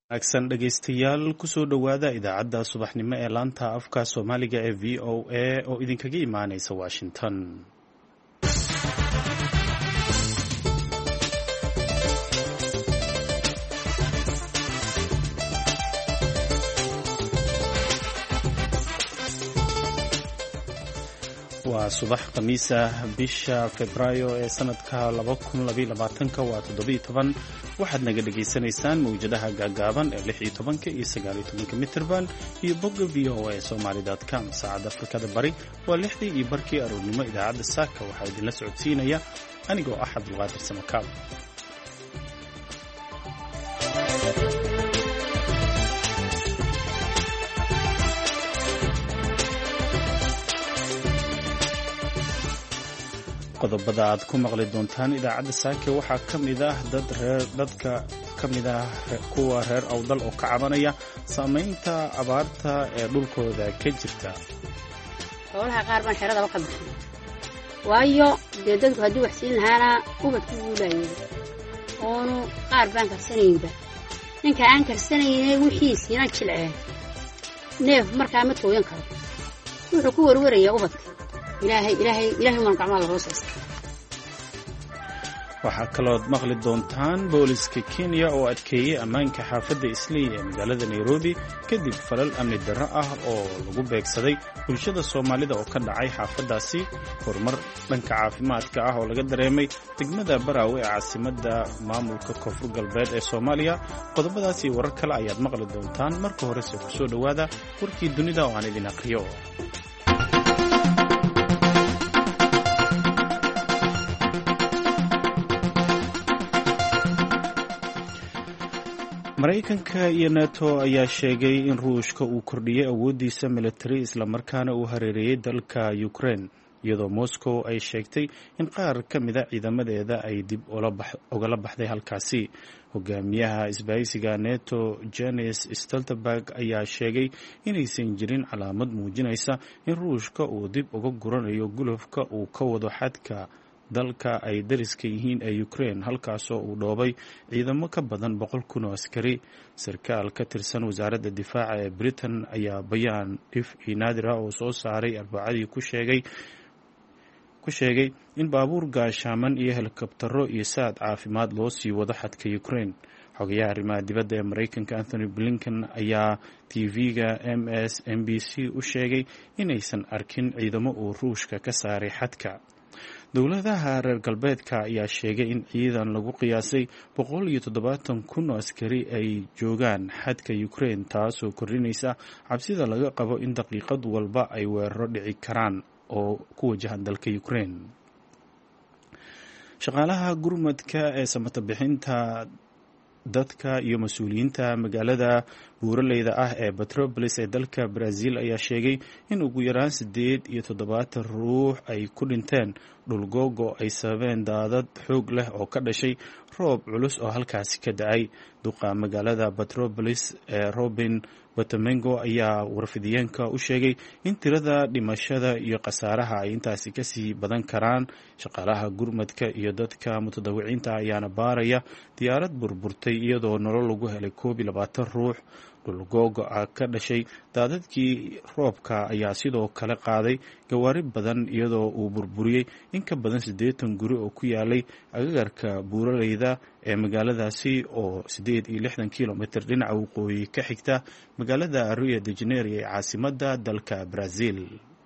wanaagsan dhegaystayaal kusoo dhowaada idaacadda subaxnimo ee laanta afka soomaaliga ee v o a oo idinkaga imaanaysa washington. waa subax khamiis ah bisha febraayo ee sanadka 2022 waa 17 waxaad naga dhagaysanaysaan mawjadaha gaagaaban ee 16 iyo 19 mitirban iyo bogga v o a somali.com. saacadda afrikada bari waa 6 iyo barkii aroornimo. idaacadda saaka waxaa idinla socodsiinaya anigoo ah Cabdulqaadir Samakaab. qodobada aad ku maqli doontaan idaacadda saake waxaa ka mid ah dadka ka mid ah kuwa reer awdal oo ka cabanaya saamaynta abaarta ee dhulkooda ka jirta. xoolaha qaar baan xeradaba ka bixin waayo dee dadku haddii wax siin lahaana ubadku guulaayeen oonu qaar baan karsanaynba ninka aan karsanayne wixiisiina jilceen neef markaa ma tooyan karo wuxuu ku warwarayaa ubadka. ilaahay maan gacmaha la hoosaysta. waxaa kalood maqli doontaan booliska Kenya oo adkeeyey ammaanka xaafadda Islii ee magaalada Nairobi kadib falal amni darro ah oo lagu beegsaday bulshada Soomaalida oo ka dhacay xaafaddaasi. horumar dhanka caafimaadka ah oo laga dareemay degmada Baraawe ee caasimadda maamulka Koonfur Galbeed ee Soomaaliya. qodobadaas iyo warar kale ayaad maqli doontaan. marka horese ku soo dhowaada warkii dunida oo aan idin aqriyo. maraykanka iyo nato ayaa sheegay in ruushka uu kordhiyey awooddiisa militari islamarkaana uu hareereeyey dalka Ukraine, iyadoo Moscow ay sheegtay in qaar ka mida ciidamadeeda ay dib ugala baxday halkaasi. hogaamiyaha isbahaysiga nato Jens Stoltenberg ayaa sheegay inaysan jirin calaamad muujinaysa in ruushka uu dib uga guranayo gulufka uu ka wado xadka dalka ay dariska yihiin ee Ukraine, halkaasoo uu dhoobay ciidamo ka badan 100,000 oo askari. sarkaal ka tirsan wasaaradda difaaca ee Britain ayaa bayaan dhif iyo naadir ah oo soo saaray Arbacadii ku sheegay in baabuur gaashaaman iyo helikobtaro iyo saad caafimaad loo sii wado xadka Ukraine. xogayaha arrimaha dibadda ee Maraykanka Anthony Blinken ayaa TV-ga MSNBC u sheegay inaysan arkin ciidamo uu ruushka ka saaray xadka. dowladaha reer galbeedka ayaa sheegay in ciidan lagu qiyaasay 170,000 oo askari ay joogaan xadka Ukraine, taasoo kordhinaysa cabsida laga qabo in daqiiqad walba ay weeraro dhici karaan oo ku wajahan dalka Ukraine. shaqaalaha gurmadka ee samata bixinta dadka iyo mas-uuliyiinta magaalada buuraleyda ah ee Petropolis ee dalka Brazil ayaa sheegay in ugu yaraan 87 ruux ay ku dhinteen dhulgoogo ay sababeen daadad xoog leh oo ka dhashay roob culus oo halkaasi ka da'ay. duqa magaalada Petropolis ee Robin Botamango ayaa warfidiyeenka u sheegay in tirada dhimashada iyo khasaaraha ay intaasi kasii badan karaan. shaqaalaha gurmadka iyo dadka mutadawiciinta ayaana baaraya diyaarad burburtay iyadoo nolol lagu helay 21 ruux. dhulgoogo ka dhashay daadadkii roobka ayaa sidoo kale qaaday gawaari badan iyadoo uu burburiyey in ka badan 80 guri oo ku yaalay agagarka buuraleyda ee magaaladaasi oo 68 kilomitir dhinaca waqooyi ka xigta magaalada Rio de Janeiro ee caasimadda dalka Brazil.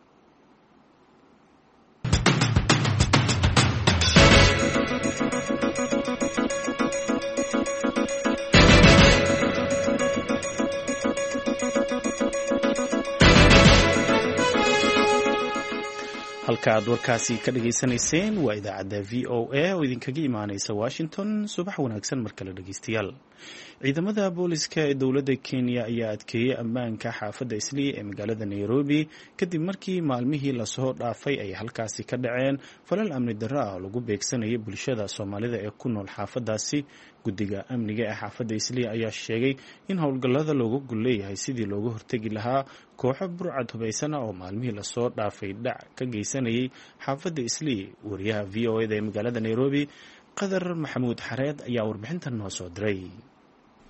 halka aad warkaasi ka dhageysanayseen waa idaacadda v o a oo idinkaga imaanaysa Washington. subax wanaagsan mar kale dhegeystayaal. ciidamada booliska ee dowladda Kenya ayaa adkeeyey ammaanka xaafadda Islii ee magaalada Nairobi kadib markii maalmihii lasoo dhaafay ay halkaasi ka dhaceen falal amni darro ah oo lagu beegsanayay bulshada Soomaalida ee ku nool xaafaddaasi. guddiga amniga ee xaafadda Islii ayaa sheegay in howlgallada looga gol leeyahay sidii looga hortegi lahaa kooxo burcad hubaysan oo maalmihii lasoo dhaafay dhac ka geysanayay xaafadda Islii. wariyaha v o a ee magaalada Nairobi Qadar Maxamuud Xareed ayaa warbixintan noo soo diray.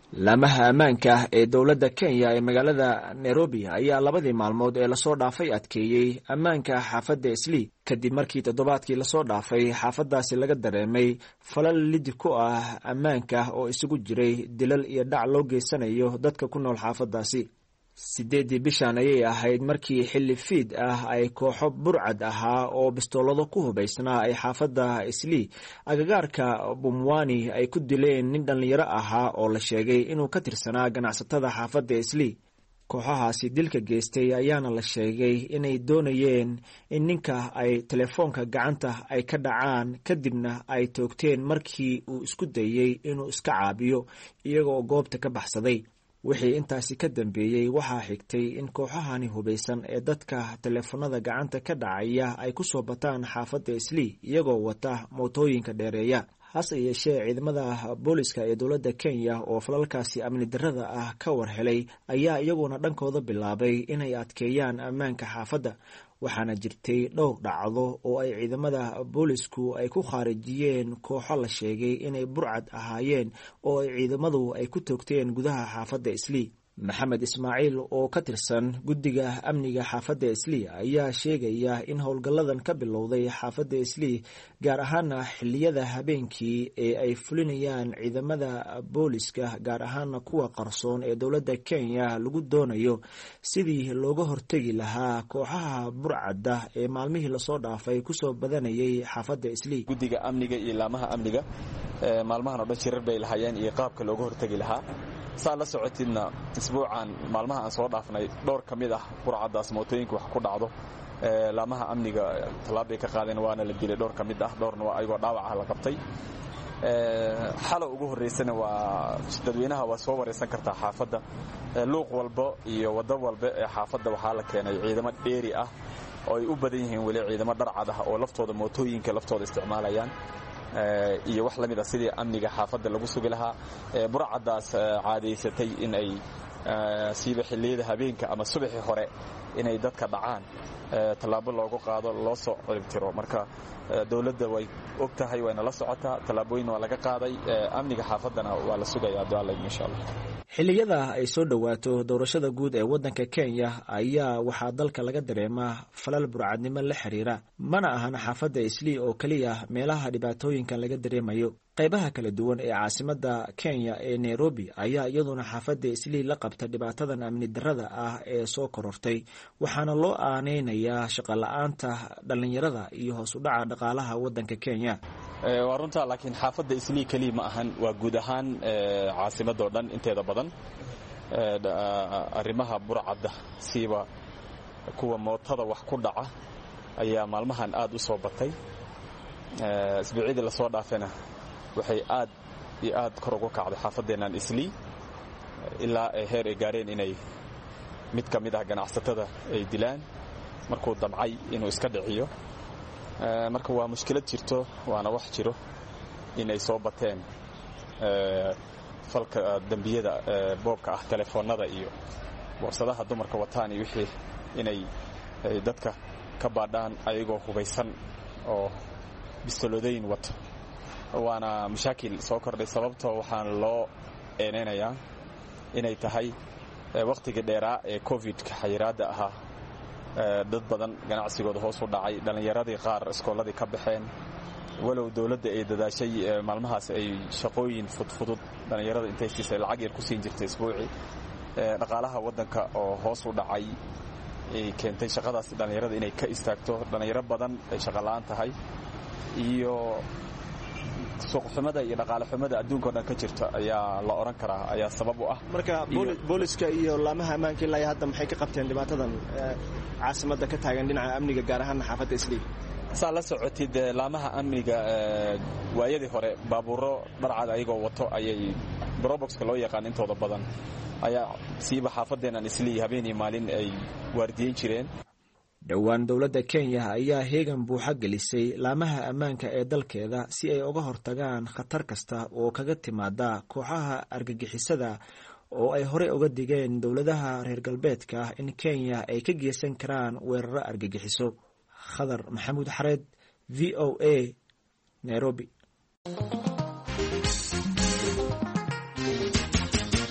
laamaha ammaanka ee dowladda Kenya ee magaalada Nairobi ayaa labadii maalmood ee lasoo dhaafay adkeeyey ammaanka xaafadda Eastleigh kadib markii toddobaadkii lasoo dhaafay xaafaddaasi laga dareemay falal lidi ku ah ammaanka oo isugu jiray dilal iyo dhac loo geysanayo dadka ku nool xaafaddaasi. 8 bishan ayay ahayd markii xilli fiid ah ay kooxo burcad ahaa oo bistoolado ku hubaysnaa ay xaafadda Eastleigh agagaarka Bumwani ay ku dileen nin dhalinyaro ahaa oo la sheegay inuu ka tirsanaa ganacsatada xaafadda Eastleigh. kooxahaasi dilka geystay ayaana la sheegay inay doonayeen in ninka ay telefoonka gacanta ay ka dhacaan kadibna ay toogteen markii uu isku dayay inuu iska caabiyo iyagoo goobta ka baxsaday. wixii intaasi ka dambeeyey waxaa xigtay in kooxahani hubaysan ee dadka telefoonada gacanta ka dhacaya ay ku soo bataan xaafadda Eastleigh iyagoo wata mootooyinka dheereeya. hase yeeshee ciidamada booliska ee dowladda Kenya oo falalkaasi amni darrada ah ka war helay ayaa iyaguna dhankooda bilaabay inay adkeeyaan ammaanka xaafadda. waxaana jirtay dhowr dhacdo oo ay ciidamada boolisku ay ku khaarijiyeen kooxo la sheegay inay burcad ahaayeen oo ay ciidamadu ay ku toogteen gudaha xaafadda Eastleigh. Maxamed Ismaaciil oo ka tirsan guddiga amniga xaafadda Eastleigh ayaa sheegaya in howlgalladan ka bilowday xaafadda Eastleigh gaar ahaana xilliyada habeenkii ee ay fulinayaan ciidamada booliska gaar ahaana kuwa qarsoon ee dowladda Kenya lagu doonayo sidii looga hortagi lahaa kooxaha burcadda ee maalmihii lasoo dhaafay kusoo badanayay xaafadda Eastleigh. guddiga amniga iyo laamaha amniga maalmahan oo dhan shirar bay lahayeen iyo qaabka looga hortagi lahaa. saa la socotidna isbuucan maalmaha aan soo dhaafnay dhowr ka mid ah burcaddaas mootooyinka wax ku dhacdo laamaha amniga tallaab bay ka qaadeen waana la dilay dhowr ka mid ah dhowrna waa ayagoo dhaawac ah la qabtay. xalo ugu horreysana waa dadweynaha waa soo wareysan kartaa xaafadda luuq walba iyo waddo walba ee xaafadda waxaa la keenay ciidamo dheeri ah oo ay u badan yihiin weli ciidamo dharcad ah oo laftooda mootooyinka laftooda isticmaalayaan iyo wax lamid ah sidii amniga xaafadda lagu sugi lahaa. burcaddaas caadaysatay in ay siiba xilliyada habeenka ama subaxii hore inay dadka dhacaan tallaabo loogu qaado loo soo ciribtiro. marka dowladda way og tahay wayna la socotaa tallaabooyin waa laga qaaday amniga xaafaddana waa la sugayaa du'aale insha Allah. xilliyada ay soo dhowaato doorashada guud ee waddanka Kenya ayaa waxaa dalka laga dareemaa falal burcadnimo la xiriira. mana ahan xaafadda Eastleigh oo kaliya meelaha dhibaatooyinkan laga dareemayo. qaybaha kala duwan ee caasimadda Kenya ee Nairobi ayaa iyaduna xaafadda Eastleigh la qabta dhibaatadan amni darrada ah ee soo korortay waxaana loo aaneynayaa shaqo la'aanta dhalinyarada iyo hoos u dhaca dhaqaalaha waddanka Kenya. waa runta laakiin xaafadda Eastleigh kaliya ma ahan waa guud ahaan caasimadda oo dhan inteeda badan arrimaha burcadda siiba kuwa mootada wax ku dhaca ayaa maalmahan aad u soo batay. isbuucyadii la soo dhaafayna waxay aad iyo aad kor ugu kacday xaafadeennan Eastleigh ilaa ay heer ay gaareen inay mid ka mid ah ganacsatada ay dilaan markuu damcay inuu iska dhiciyo. marka waa mushkilad jirto waana wax jiro inay soo bateen falka dambiyada boobka ah telefoonada iyo boorsadaha dumarka wataan iyo wixii inay dadka ka baadhaan ayagoo hubaysan oo bistoloodayn wato. waana mashaakil soo kordhay sababtoo waxaan loo eeneynayaa inay tahay waqtigii dheeraa ee covid-ka xayiraadda ahaa dad badan ganacsigooda hoos u dhacay dhalinyaradii qaar iskooladii ka baxeen walow dowladda ay dadaashay maalmahaas ay shaqooyin fudfudud dhalinyarada intay siisay lacag yar ku siin jirtay isbuucii. dhaqaalaha waddanka oo hoos u dhacay ay keentay shaqadaas dhalinyarada inay ka istaagto. dhalinyaro badan ay shaqo la'aan tahay iyo suuqxumada iyo dhaqaale xumada adduunka oo dhan ka jirta ayaa la oran karaa ayaa sabab u ah. marka booliska iyo laamaha ammaanka ilaa hadda maxay ka qabteen dhibaatadan caasimadda ka taagan dhinaca amniga gaar ahaan xaafadda Eastleigh? saa la socotid laamaha amniga waayadii hore baabuuro dharcad ayagoo wato ayay broboxka loo yaqaan intooda badan ayaa siiba xaafadeennan Eastleigh habeenii maalin ay waardiyeyn jireen. dhowaan dowladda Kenya ayaa heegan buuxa gelisay laamaha ammaanka ee dalkeeda si ay uga hortagaan khatar kasta oo kaga timaada kooxaha argagixisada oo ay hore uga digeen dowladaha reer galbeedka in Kenya ay ka geysan karaan weeraro argagixiso. Khadar Maxamuud Xareed, VOA, Nairobi.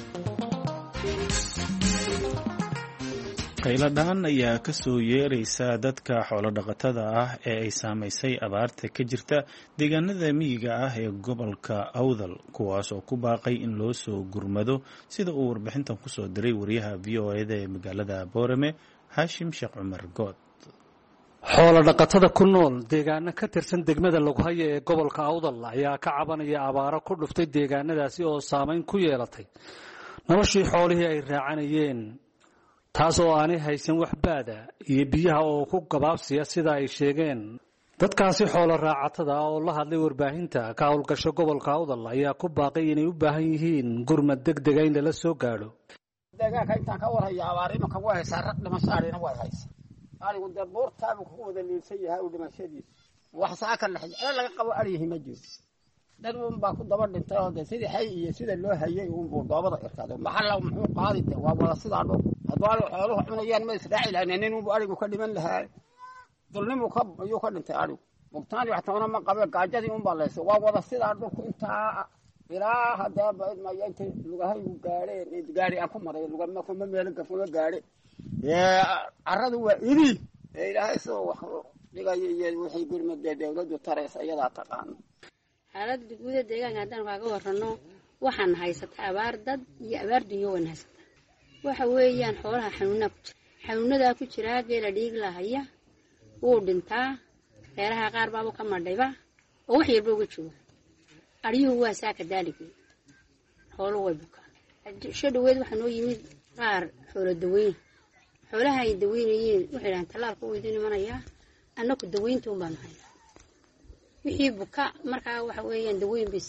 qayladhaan ayaa ka soo yeeraysa dadka xoolo-dhaqatada ah ee ay saamaysay abaarta ka jirta deegaanada miyiga ah ee gobolka awdal kuwaas oo ku baaqay in loo soo gurmado sida uu warbixintan ku soo diray wariyaha v o eda ee magaalada boorame haashim sheekh cumar good. xoolo-dhaqatada ku nool deegaano ka tirsan degmada Lughaya ee gobolka awdal ayaa ka cabanaya abaaro ku dhuftay deegaanadaasi oo saameyn ku yeelatay noloshii xoolihii ay raacanayeen, taas oo aanay haysan wax baada iyo biyaha oo ku gabaabsiya sida ay sheegeen. dadkaasi xoolo raacatada oo la hadlay warbaahinta ka howlgasho gobolka awdal ayaa ku baaqay inay u baahan yihiin gurmad degdeg ah in lala soo gaadho. deegaanka intaan ka warhaya abaarimo ka wahaysa rag dhimashaarina way haysa arigu dee buurtaabu ku wada liilsan yahay u dhimashadiisa wax saaka la xijay laga qabo arihi ma jiro dad uun baa ku daba dhintay oo sidii xay iyo sida loo hayay uun buu doobada irkaaday maxalla muxuu qaaditay waa wada sidaa dhow hadwaalo xooluhu cunayaan ma israaci lahayn nin uu arigu ka dhiman lahaa dulnimu ka ayuu ka dhintay arigu mugtaani wax toona ma qabe gaajadii uun baa leysay waa wada sidaa dhulku intaa ilaa hadaa baad ma yanta lugahay u gaareen gaari aan ku maray lugama kuma meel gafuma gaare carradu waa idi ilaahay soo wax dhigay iyo wixii gurmada dawladdu taraysa iyada taqaan. xaaladda guud ee deegaanka haddaan kaaga warrano waxaan haysataa abaar dad iyo abaar dunyo waan haysataa. waxa weeyaan xoolaha xanuunadaa ku jira geela dhiig lahaya wuu dhintaa reeraha qaar baa ka madhayba oo wax yarba uga jooga ariyuhu waa saaka daaligii xoolo way bukaan shadweed waxa noo yimid qaar xoolo daweyn xoolaha ay daweynayeen waxay dhahan talaalka uu idin imanaya annagu daweynta un baan haynaa wixii buka markaa waxa weeyaan daweyn bay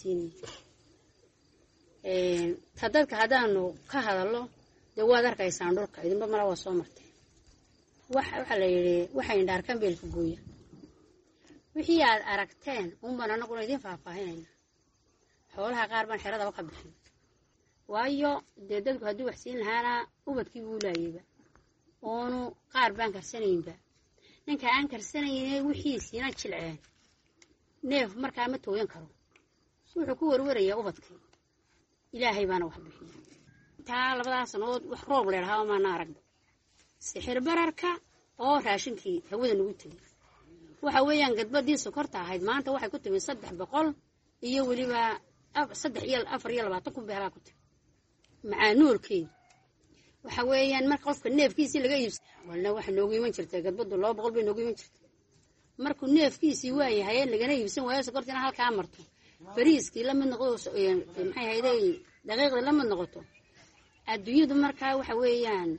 siinayeen dadka haddaanu ka hadallo dee waad arkaysaan dhulka idinba mara waa soo martay waxa la yidhi waxay indhaarkan beelka gooya wixii aad aragteen unbaan annaguna idin faahfaahinayna xoolaha qaar baan xeradaba ka bixin waayo dee dadku haddii wax siin lahaana ubadkii buu laayayba oonu qaar baan karsanaynba ninka aan karsanayne wixiisiina jilceen neef markaa ma tooyan karo wuxuu ku warwarayaa ubadkii ilaahay baana wax bixiya taa labadaas sanood wax roob leedahaa maana aragba sixir bararka oo raashinkii hawada nagu tegay waxa weeyaan gadbadii sokorta ahayd maanta waxay ku timid 300 iyo weliba 420 kun beelaa ku timid macaanuulkeed waxa weeyaan marka qofka neefkiisii laga iibsay walna waxa noogu iman jirtay gadbadu 200 bay noogu iman jirtay markuu neefkiisii waayahay lagana iibsan waayo sokortina halka marto bariiskii la mid noqdo maxay hayday daqiiqda la mid noqoto adduunyadu markaa waxa weeyaan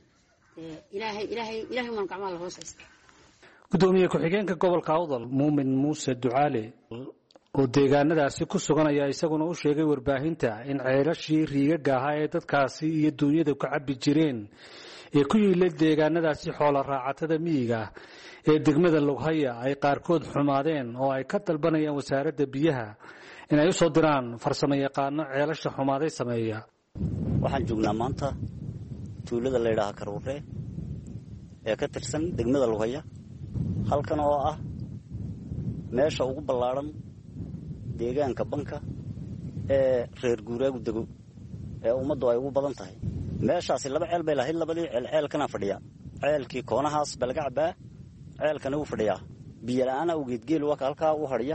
ilaahay man gacmaha la hoosaysta. gudoomiye ku-xigeenka gobolka awdal muumin muuse ducaale oo deegaanadaasi ku sugan ayaa isaguna u sheegay warbaahinta in ceelashii riigaga ahaa ee dadkaasi iyo duunyada ku cabbi jireen ee ku yiilay deegaanadaasi xoolo raacatada miyiga ee degmada Lughaya ay qaarkood xumaadeen oo ay ka dalbanayaan wasaaradda biyaha inay u soo diraan farsamo yaqaano ceelasha xumaaday sameeya. waxaan joognaa maanta tuulada la yiraahdo Karuure ee ka tirsan degmada Lughaya halkan oo ah meesha ugu ballaaran deegaanka banka ee reer guuraagu dego ee ummaddu ay ugu badan tahay. meeshaasi laba ceel bay lahayd labadii ceelkana fadhiya ceelkii koonahaas balgacba ceelkana uu fadhiya biyo la'aan u geedgeel waa halka uu hariya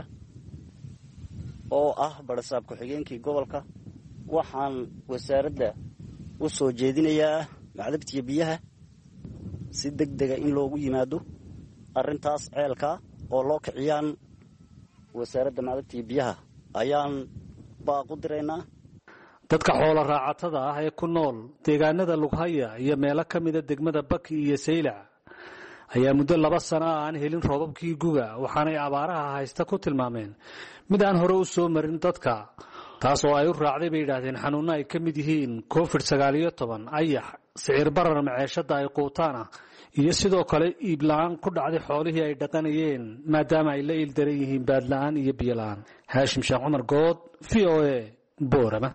oo ah barasaab ku-xigeenkii gobolka. waxaan wasaaradda u soo jeedinayaa macdabtiya biyaha si degdeg ah in loogu yimaado arrintaas ceelka oo loo kiciyaan wasaaradda macdabtiya biyaha ayaan baaq u diraynaa. dadka xoolo raacatada ah ee ku nool deegaanada Lughaya iyo meelo ka mid ah degmada Baki iyo Saylac ayaa muddo 2 sano aan helin roobabkii guga waxaanay abaaraha haysta ku tilmaameen mid aan hore u soo marin dadka, taas oo ay u raacday bay yiraahdeen xanuunna ay ka mid yihiin COVID-19 ayax sicir barar maciishada ay quutaan iyo sidoo kale iib la'aan ku dhacday xoolihii ay dhaqanayeen maadaama ay la ildaran yihiin baad la'aan iyo biyo la'aan. Haashim Sheekh Cumar Good, VOA, Boorama.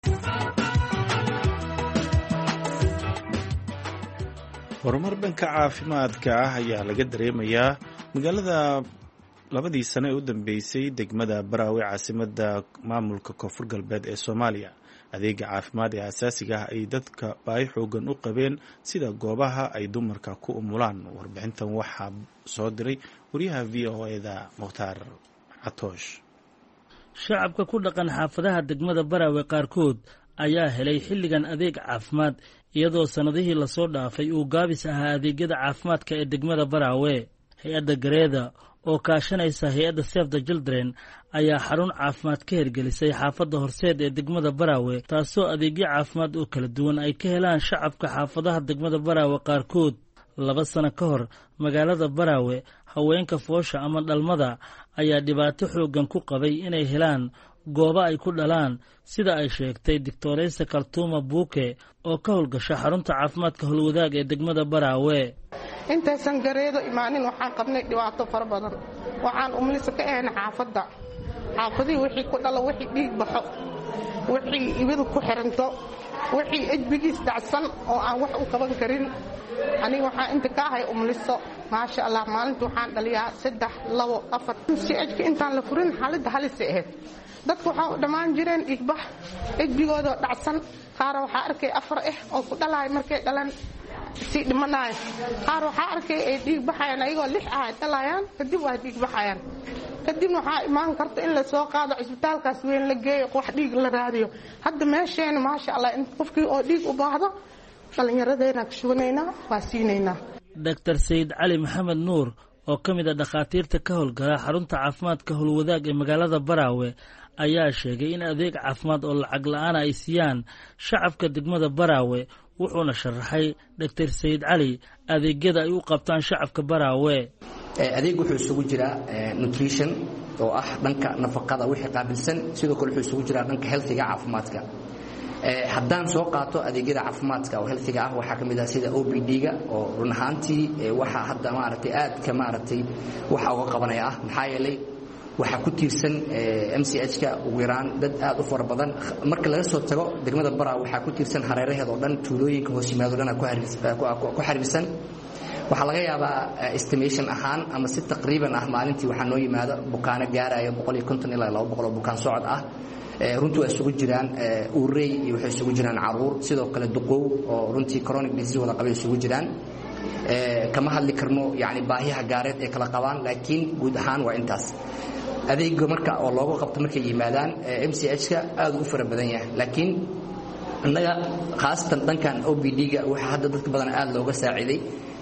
horumar dhanka caafimaadka ah ayaa laga dareemayaa magaalada labadii sano ee u dambeysay degmada Baraawe caasimadda maamulka Koonfur Galbeed ee Soomaaliya. adeega caafimaad ee asaasiga ah ay dadka baahi xoogan u qabeen sida goobaha ay dumarka ku umulaan. warbixintan waxaa soo diray wariyaha v o eda mukhtaar catoosh. shacabka ku dhaqan xaafadaha degmada Baraawe qaarkood ayaa helay xilligan adeeg caafimaad iyadoo sanadihii lasoo dhaafay uu gaabis ahaa adeegyada caafimaadka ee degmada Baraawe. hay-adda Gareeda oo kaashanaysa hay-adda Save the Children ayaa xarun caafimaad ka hirgelisay xaafadda Horseed ee degmada Baraawe, taasoo adeegyo caafimaad oo kala duwan ay ka helaan shacabka xaafadaha degmada Baraawe qaarkood. 2 sano ka hor magaalada Baraawe haweenka foosha ama dhalmada ayaa dhibaato xoogan ku qabay inay helaan goobo ay ku dhalaan, sida ay sheegtay Dictoresa Kaltuma Buuke oo ka howlgasha xarunta caafimaadka Howlwadaag ee degmada Baraawe. intaysan Gareedo imaanin waxaan qabnay dhibaato fara badan. waxaan umlisa ka ahayn xaafadii wixii ku dhalo, wixii dhiig baxo, wixii ibadu ku xiranto, wixii ejbigiis dhacsan oo aan wax u qaban karin. aniga waxaan inta ka ahay umliso maasha Allah. maalintii waxaan dhaliyaa 3, 2, 4 si ejka intaan la furin xaaladda halis ahayd. dadku waxaa u dhammaan jireen dhiigbax, ejbigooda dhacsan. qaar waxaa arkay 4 oo ku dhalaay markay dhalan si dhimanaay. qaar waxaa arkay ay dhiig baxayaan ayagoo 6 ah dhalayaan, kadib waa dhiig baxayaan. kadibna waxaa imaan karta in la soo qaado cisbitaalkaas weyn la geeyo, wax dhiig la raadiyo. hadda meesheena maasha Allah in qofkii oo dhiig u baahdo dhalinyaradeenna ka shuganaynaa, waa siinaynaa. Dr. Sayid Cali Maxamed Nuur oo ka mid ah dhakhaatiirta ka howlgala xarunta caafimaadka Howlwadaag ee magaalada Baraawe ayaa sheegay in adeeg caafimaad oo lacag la'aan ay siiyaan shacabka degmada Baraawe. wuxuuna sharaxay Dr. Sayid Cali adeegyada ay u qabtaan shacabka Baraawe. adeeg wuxuu isugu jiraa nutrition oo ah dhanka nafaqada wixii qaabilsan, sidoo kale wuxuu isugu jiraa dhanka healthiga caafimaadka. haddaan soo qaato adeegyada caafimaadka oo healthiga ah waxaa ka mid ah sida OPD-ga oo run ahaantii waxa hadda maaragtay aad ka maaragtay waxa uga qabanaya ah, maxaa yeelay waxaa ku tiirsan MCH-ka ugu yaraan dad aad u fara badan. marka laga soo tago degmada Baraawe waxaa ku tiirsan hareeraheeda oo dhan, tuulooyinka hoos yimaado dhan ku xariirsan. waxaa laga yaabaa estimation ahaan ama si taqriiban ah maalintii waxaa noo yimaada bukaano gaaraya 150 ilaa 200 oo bukaan socod ah. runtii waa isugu jiraan uurey iyo waxay isugu jiraan caruur, sidoo kale duqow oo runtii chronic disease wada qabay isugu jiraan. kama hadli karno yani baahiyaha gaareed ee kala qabaan, laakiin guud ahaan waa intaas. adeega marka oo looga qabto markay yimaadaan MCH-ka aad u fara badan yahay, laakiin annaga khaasatan dhankan OPD-ga waxa hadda dadka badan aad looga saaciday.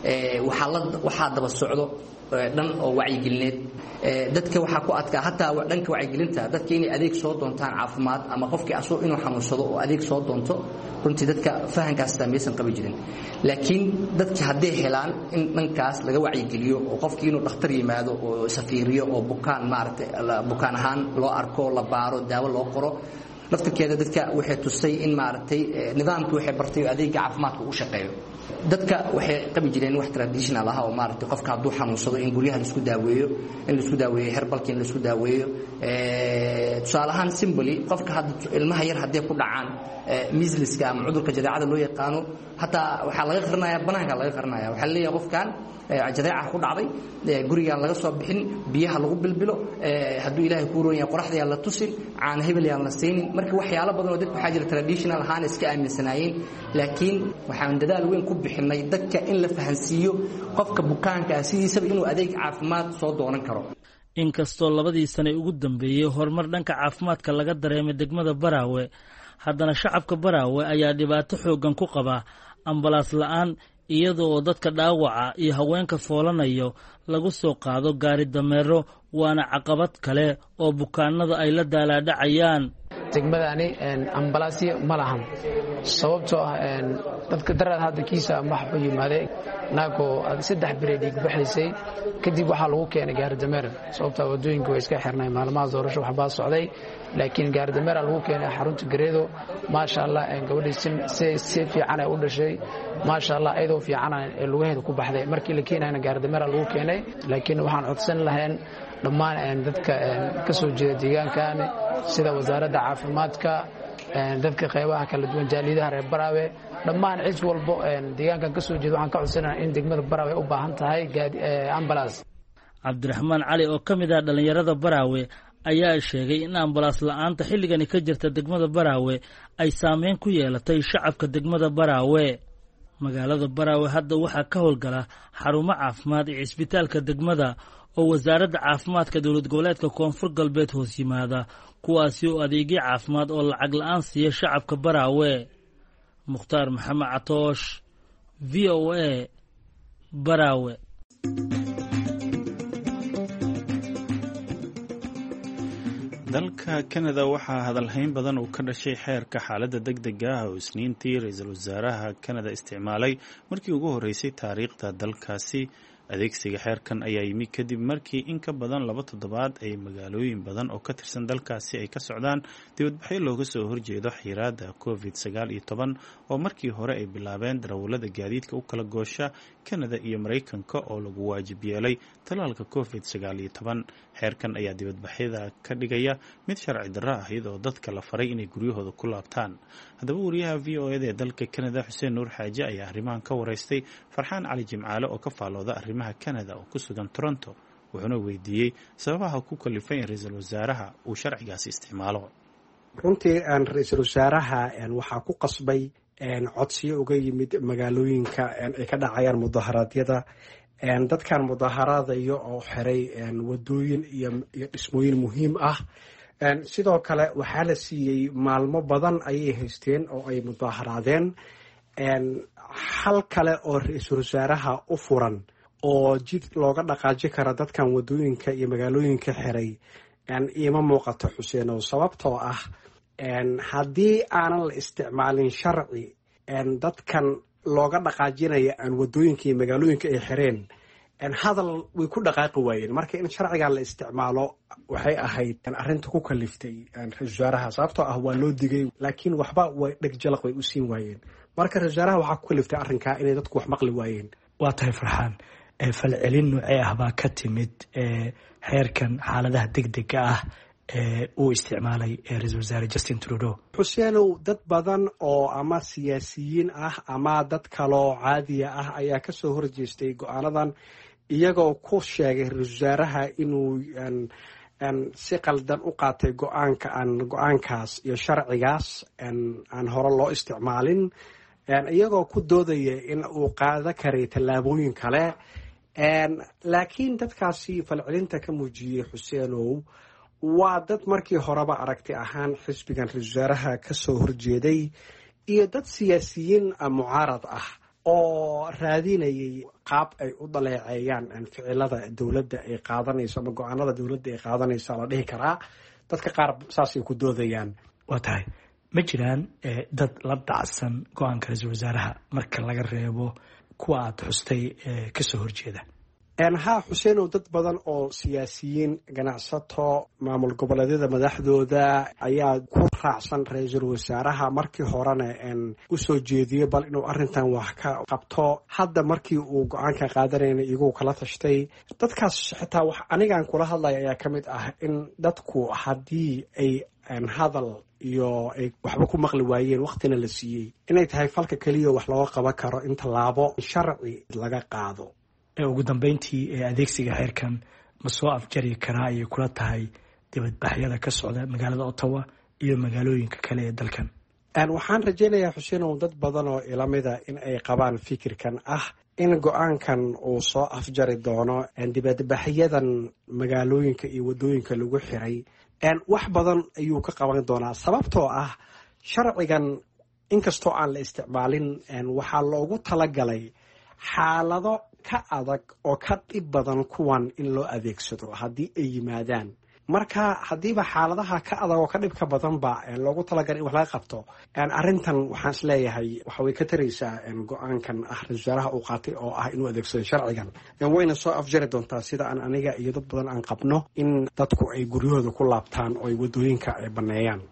waxaa daba socdo dhan oo wacyigelineed. dadka waxaa ku adkaa hataa dhanka wacyigelinta dadka inay adeeg soo doontaan caafimaad ama qofkii asoo inuu xanuunsado oo adeeg soo doonto, runtii dadka fahankaas saameysan qabi jirin. laakiin dadka hadday helaan in dhankaas laga wacyigeliyo oo qofkii inuu dhakhtar yimaado oo safiiriyo oo bukaan maaragtay bukaan ahaan loo arko, la baaro, daawo loo qoro, laftirkeeda dadka waxay tusay in maaragtay nidaamkii waxay bartay adeega caafimaadka u shaqeeyo. dadka waxay qabi jireen wax traditional ah oo maaragtay qofka hadduu xanuunsado in guryaha la isku daaweeyo, herbalkii in la isku daaweeyo. tusaale ahaan simply qofka hadda ilmaha yar haddii ku dhacaan measleska ama cudurka jadeecada loo yaqaano, hataa waxaa laga qarinayaa banaanka laga qarinaya. waxaa la leeyahay qofkan jadeeca ku dhacday, gurigaan laga soo bixin, biyaha lagu bilbilo, hadduu ilaahay ku roon yahay qoraxda yaan la tusin, caana hebel yaan la siinin. marka waxyaalo badan oo dadka waxaa jira traditional ahaan iska aaminsanaayeen, laakiin waxaan dadaal weyn ku bixinay dadka in la fahansiiyo qofka bukaanka sidiisaba inuu adeeg caafimaad soo doonan karo. inkastoo 2 sano ugu dambeeyay horumar dhanka caafimaadka laga dareemay degmada Baraawe, haddana shacabka Baraawe ayaa dhibaato xoogan ku qaba ambalaas la'aan, iyadoo dadka dhaawaca iyo haweenka foolanayo lagu soo qaado gaari dameero, waana caqabad kale oo bukaanada ay la daalaadhacayaan. degmadani ambalaasyo ma lahan, sababtoo ah dadka daraad hadda kiisa waxa u yimaaday naagoo 3 bire dhiig baxaysay, kadib waxaa lagu keenay gaari dameer. sababtoo wadooyinka way iska xirnay, maalmaha doorasho waxbaa socday, laakiin gaari dameer lagu keenay xarunta Gareedo. maasha Allah gabadhii si fiican ay u dhashay, maasha Allah ayadoo fiican ee lugaheeda ku baxday. markii la keenayna gaari dameer lagu keenay, laakiin waxaan codsan lahayn dhammaan dadka ka soo jeeda deegaankan sida wasaaradda caafimaadka, dadka qaybaha kala duwan, jaalidaha reer Baraawe, dhammaan cid walbo deegaankan ka soo jeeda waxaan ka codsanayaa in degmada Baraawe u baahan tahay ambalaas. Cabdiraxmaan Cali oo ka mid ah dhalinyarada Baraawe ayaa sheegay in ambalaas la-aanta xilligani ka jirta degmada Baraawe ay saameyn ku yeelatay shacabka degmada Baraawe. magaalada Baraawe hadda waxaa ka howlgala xarumo caafimaad ee isbitaalka degmada oo wasaaradda caafimaadka dowlad goboleedka Koonfur Galbeed hoos yimaada, kuwaasi oo adeegyo caafimaad oo lacag la-aan siiya shacabka Baraawe. Mukhtaar Maxamed Catoosh, VOA, Baraawe. dalka Canada waxaa hadalhayn badan uu ka dhashay xeerka xaaladda degdega ah oo isniintii ra-iisul wasaaraha Canada isticmaalay markii ugu horeysay taariikhda dalkaasi. adeegsiga xeerkan ayaa yimi kadib markii in ka badan 2 toddobaad ay magaalooyin badan oo ka tirsan dalkaasi ay ka socdaan dibadbaxyo looga soo horjeedo xiraada COVID-19 oo markii hore ay bilaabeen darawallada gaadiidka u kala goosha Canada iyo Mareykanka oo lagu waajib yeelay talaalka COVID-19. xeerkan ayaa dibadbaxyada ka dhigaya mid sharci darro ah iyadoo dadka la faray inay guryahooda ku laabtaan. haddaba wariyaha VOA ee dalka Canada Xuseen Nuur Xaaji ayaa arrimahan ka wareystay Farxaan Cali Jimcaale oo ka faalooda arrimaha Canada oo ku sugan Toronto, wuxuuna weydiiyey sababaha ku kalifay in ra-iisul wasaaraha uu sharcigaasi isticmaalo. runtii ra-iisul wasaaraha waxaa ku qasbay codsiyo uga yimid magaalooyinka ay ka dhacayaan mudaharaadyada. dadkan mudaharadayo oo xiray wadooyin iyo dhismooyin muhiim ah. sidoo kale waxaa la siiyey maalmo badan ayay haysteen oo ay mudaharaadeen. hal kale oo ra-iisul wasaaraha u furan oo jid looga dhaqaaji kara dadkan wadooyinka iyo magaalooyinka xiray ima muuqato Xuseenow, sababtoo ah haddii aanan la isticmaalin sharci dadkan looga dhaqaajinaya wadooyinka iyo magaalooyinka ay xireen hadal way ku dhaqaaqi waayeen. marka in sharcigan la isticmaalo waxay ahayd arrinta ku kaliftay ra-iisul wasaaraha, sababtoo ah waa loo digay laakiin waxba way dhegjalaq way u siin waayeen. marka ra-iisul wasaaraha waxaa ku kaliftay arrinkaa inay dadku wax maqli waayeen. waa tahay Farxaan, falcelin noocee ah baa ka timid xeerkan xaaladaha degdega ah uu isticmaalay ra-iisul wasaare Justin Trudeau? Xuseenow, dad badan oo ama siyaasiyiin ah ama dad kaloo caadiya ah ayaa ka soo horjeestay go-aanadan, iyagoo ku sheegay ra-iisul wasaaraha inuu si qaldan u qaatay go-aankaas iyo sharcigaas aan hore loo isticmaalin, iyagoo ku doodaya in uu qaada karay tallaabooyin kale. laakiin dadkaasi falcelinta ka muujiyey Xuseenow waa dad markii horeba aragti ahaan xisbigan ra-iisul wasaaraha ka soo horjeeday iyo dad siyaasiyiin mucaarad ah oo raadinayay qaab ay u dhaleeceeyaan ficilada dowladda ay qaadanayso ama go-aanada dowladda ay qaadanayso la dhihi karaa. dadka qaar saasay ku doodayaan. waa tahay, ma jiraan dad la dhacsan go-aanka ra-iisul wasaaraha marka laga reebo kuwa aad xustay ka soo horjeeda? haa Xuseenow, dad badan oo siyaasiyiin, ganacsato, maamul goboleedyada madaxdooda ayaa ku raacsan ra-iisul wasaaraha markii horena u soo jeediyey bal inuu arrintan wax ka qabto. hadda markii uu go-aanka qaadanayna iyagoo kala tashtay. dadkaas xitaa anigaan kula hadlaya ayaa ka mid ah in dadku haddii ay hadal iyo ay waxba ku maqli waayeen waqtina la siiyey inay tahay falka keliya wax looga qaban karo in tallaabo sharci laga qaado. ugu dambeyntii adeegsiga xeerkan ma soo afjari karaa ayay kula tahay dibadbaxyada ka socda magaalada Ottawa iyo magaalooyinka kale ee dalkan? waxaan rajaynayaa Xuseenow dad badan oo ilamida in ay qabaan fikirkan ah in go-aankan uu soo afjari doono dibadbaxyadan magaalooyinka iyo wadooyinka lagu xiray. wax badan ayuu ka qaban doonaa, sababtoo ah sharcigan inkastoo aan la isticmaalin waxaa loogu talagalay xaalado ka adag oo ka dhib badan kuwan in loo adeegsado haddii ay yimaadaan. marka haddiiba xaaladaha ka adag oo ka dhibka badanba loogu talagalay in wax laga qabto, arrintan waxaan is leeyahay waxa way ka taraysaa go-aankan ra-iisul wasaaraha uu qaatay oo ah inuu adeegsado sharcigan. wayna soo afjari doontaa sida aan aniga iyo dad badan aan qabno in dadku ay guryahooda ku laabtaan oo ay wadooyinka ay baneeyaan.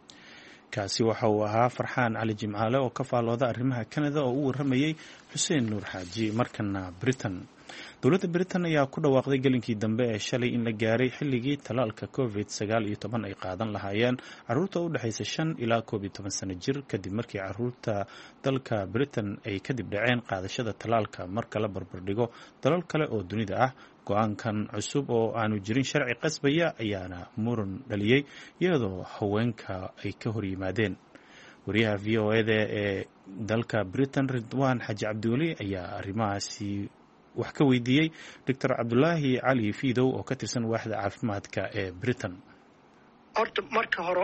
kaasi waxa uu ahaa Farxaan Cali Jimcaale oo ka faalooda arrimaha Canada oo u waramayay Xuseen Nuur Xaaji. markana Britain, dowladda Britain ayaa ku dhawaaqday gelinkii dambe ee shalay in la gaaray xilligii talaalka COVID-19 ay qaadan lahaayeen caruurta u dhaxaysa 5 ilaa 11 sano jir, kadib markii caruurta dalka Britain ay kadib dhaceen qaadashada talaalka marka la barbardhigo dalal kale oo dunida ah. go-aankan cusub oo aanu jirin sharci qasbaya ayaana muran dhaliyey iyadoo haweenka ay ka hor yimaadeen. wariyaha v o eda ee dalka britain ridwaan xaaji cabdiweli ayaa arrimahaasi wax ka weydiiyey doctor cabdulaahi cali fiidow oo ka tirsan waaxda caafimaadka ee britain. horta marka hore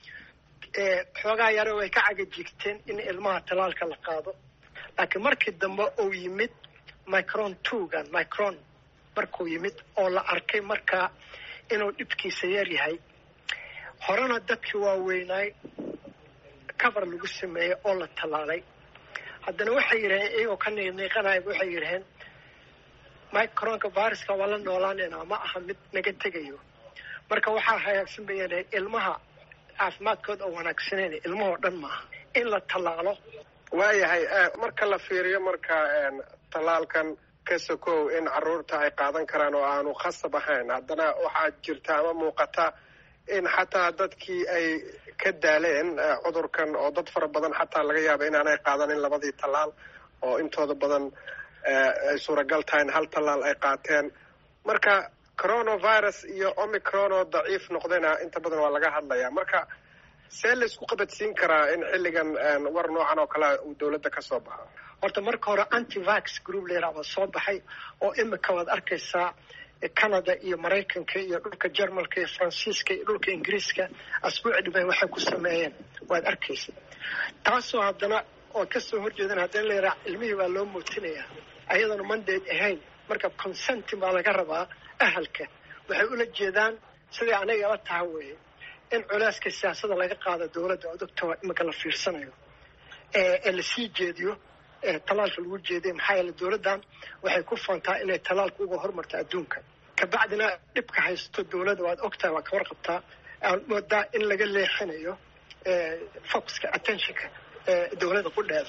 xoogaa yare way ka cagajigteen in ilmaha talaalka la qaado, laakiin markii dambe uu yimid micron twogan micron markuu yimid oo la arkay markaa inuu dhibkiisa yar yahay, horena dadkii waaweynaay cover lagu sameeyey oo la talaalay, haddana waxay yidhaheen iyagoo ka niiqanaya waxay yidhaheen micronka viruska waa la noolaanayna ma aha mid naga tegayo, marka waxaa hagaagsan bayeen ilmaha caafimaadkooda oo wanaagsaneyn ilmahoo dhan maaha in la tallaalo. waayahay marka la fiiriyo marka tallaalkan ka sokow in carruurta ay qaadan karaan oo aanu khasab ahayn, haddana waxaa jirta ama muuqata in xataa dadkii ay ka daaleen cudurkan oo dad fara badan xataa laga yaaba inaanay qaadanin labadii tallaal oo intooda badan ay suuragal tahay in hal tallaal ay qaateen. marka coronavirus iyo omicron oo daciif noqdayna inta badan waa laga hadlayaa. marka see la isku qabadsiin karaa in xilligan war noocan oo kale uu dawladda ka soo baxo? horta marka hore antivax group leeraa waa soo baxay oo imika waad arkaysaa Canada iyo Maraykanka iyo dhulka Jarmalka iyo Faransiiska iyo dhulka Ingiriiska asbuuci dhibay waxay ku sameeyeen waad arkaysaa. taasoo haddana oo kasoo horjeedana haddana leeraa ilmihii waa loo muutinayaa ayadana mandate ahayn, marka consent baa laga rabaa ahalka. waxay ula jeedaan sidii anaga la tahay weeye in culeyska siyaasadda laga qaado dawladda oo doctor imika la fiirsanayo ee la sii jeediyo talaalka lagu jeeday. maxaa yeele dawladdan waxay ku fantaa inay talaalka uga hormarto adduunka, kabacdina dhibka haysto dawladda waad ogtahay waa ka warqabtaa, aan moodaa in laga leexinayo focuska attentionka dawladda ku dheeda.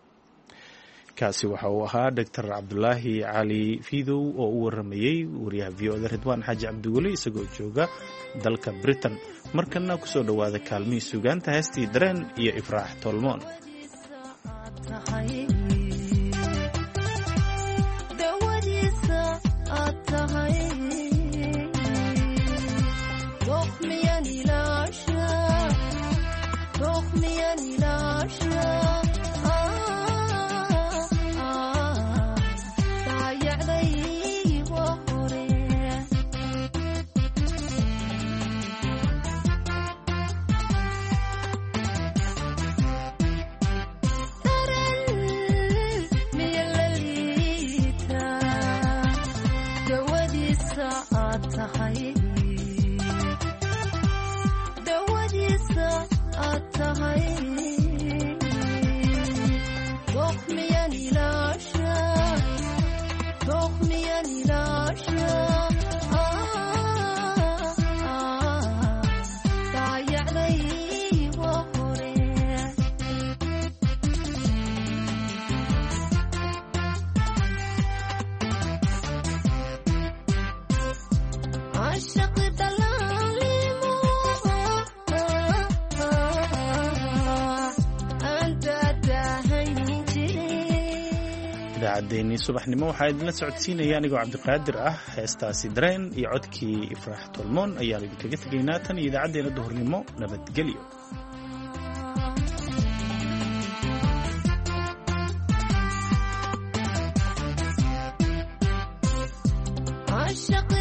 kaasi waxa uu ahaa doctor cabdulaahi cali fiidow oo u waramayey wariyaha v o da ridwaan xaaji cabdiweli isagoo jooga dalka britain. markana kusoo dhowaada kaalmihii sugaanta heestii dareen iyo ifraax tolmoon. idaacaddeenii subaxnimo waxaa idinla socodsiinaya anigoo cabdiqaadir ah. heestaasi dareen iyo codkii ifraax tolmoon ayaan idinkaga tegaynaa tan iyo idaacaddeena duhurnimo. nabadgelyo. عشق